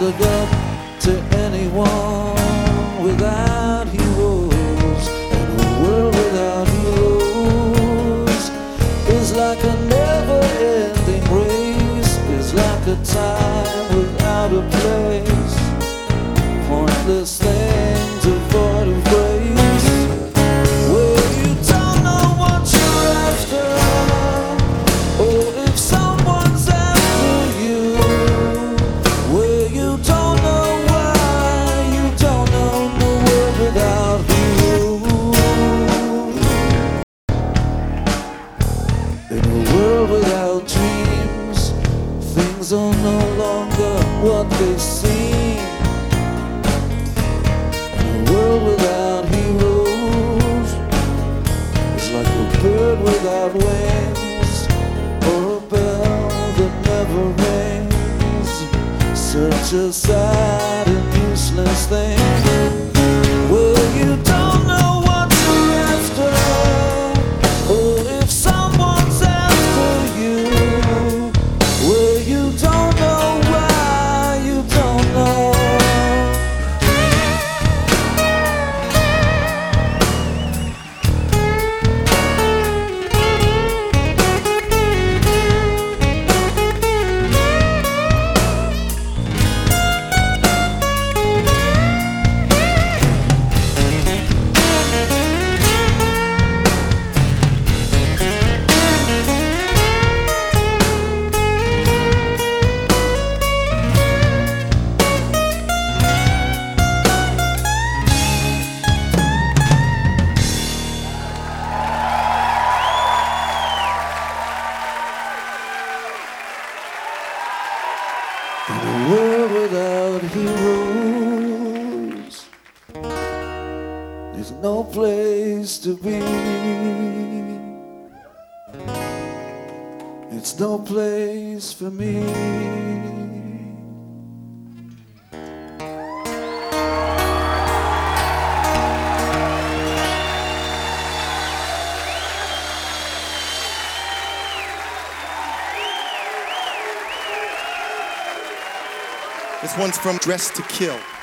look up to anyone without heroes, and a world without heroes is like a never-ending race, is like a time without a place, pointless things devoid of grace, where you don't know what you're after, or if someone's after you, where you don't know why, you don't know the world without heroes. In a world without dreams, things are no longer what they seem. In a world without heroes, it's like a bird without wings, or a bell that never rings. Such a sad and useless thing, where you don't know what you're after, or if someone's after you, where you don't know why, you don't know. In a world without heroes, there's no place to be. It's no place for me. This one's from Dressed to Kill.